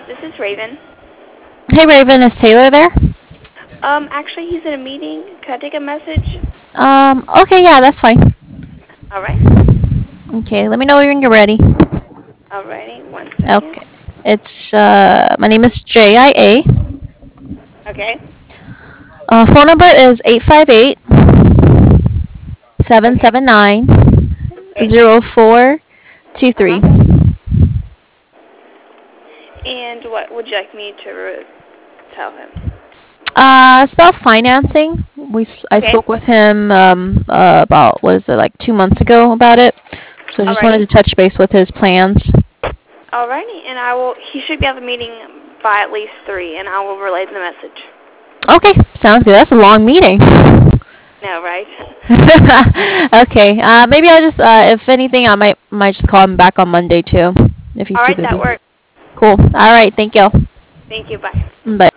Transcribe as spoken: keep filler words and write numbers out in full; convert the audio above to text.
This is Raven. Hey Raven, is Taylor there? Um, actually, he's in a meeting. Can I take a message? Um, okay, yeah, that's fine. All right. Okay, let me know when you're ready. Alrighty, one second. Okay. It's, uh, my name is J I A. Okay. Uh, phone number is eight five eight, seven Okay. seven nine, Eight. zero four two Uh three. huh. And what would you like me to re- tell him? Uh, it's about financing. We s- I Okay. spoke with him um, uh, about what is it like two months ago about it. So just wanted Alrighty. to touch base with his plans. Alrighty, and I will. He should be at the meeting by at least three, and I will relay the message. Okay, sounds good. That's a long meeting. No, right? Okay. Uh, maybe I'll just uh, if anything, I might might just call him back on Monday too, if he's too Alright, that busy. works. Cool. All right. Thank you. Thank you. Bye. Bye.